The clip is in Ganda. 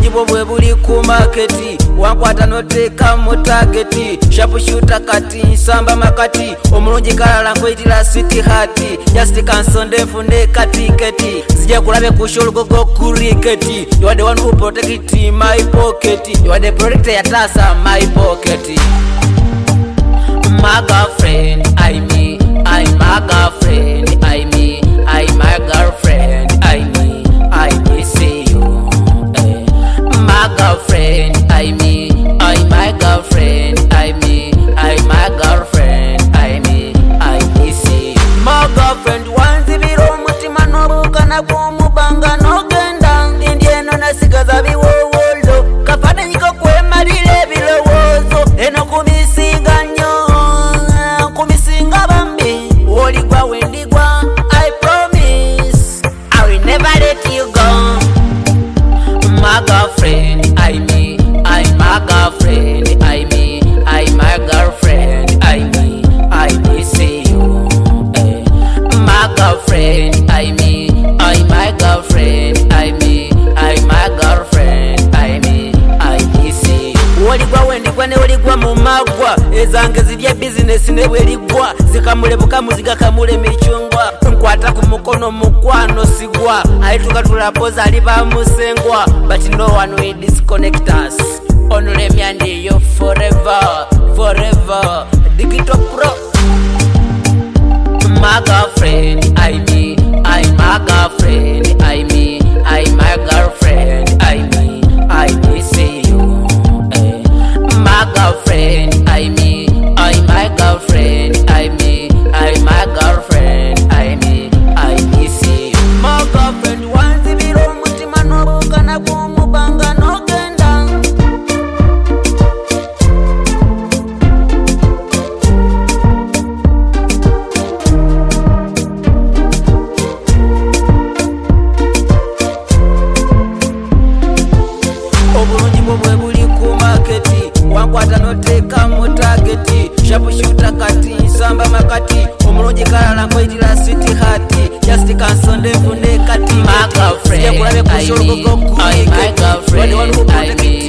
obulungi bwo bwe buli ku maketi wankwata noteka mu tageti sharpshooter kati nsamba makati omulungi kalala nkwitira city hati just kansonde nfune katiketi zijja kulabe ku sholugogo ku riketi you are the one who protect my pocket you are the protector yatasa my pocket my girlfriend I me I'm my girlfriend I me I'm my girlfriend I me I miss you my girlfriend I me I'm my girlfriend I me I'm my girlfriend I me I miss you my girlfriend wanzibira omutima n'obukana bw'omubanga n'ogenda indieno nasigaza biwowolo kafaananyi kokwemalira ebirowoozo eno kumisinga nnyo kumisinga bambi woligwa wendigwa I promise I will never let you go my girlfriend I me I'm my girlfriend I me I'm my girlfriend I me I miss you my girlfriend I me I'm my girlfriend I me I'm my girlfriend I me I miss you woligwa wendigwa ne woligwa mu magwa ezange zirya bizinesi ne bweligwa zikamule bukamu zigakamule michungwa nkwata ku mukono mukwano sigwa alituka tulapoza aliba musengwa but no one will disconnect us only me and you forever forever digital pro my girlfriend I me I'm my girlfriend I me I'm my girlfriend I me I miss you my girlfriend I me I'm my girlfriend I me I'm my girlfriend I me I miss you my girlfriend wanzibira omutima n'obukana bw'omubanga n'ogenda obulungi bwo bwe buli ku maketi wankwata noteka mu tageti sharpshooter kati nsamba makati omulungi kalala nkwitira city hati just kansonde nfune kati my girlfriend zijja kulabe ku sholugogo ku riketi I me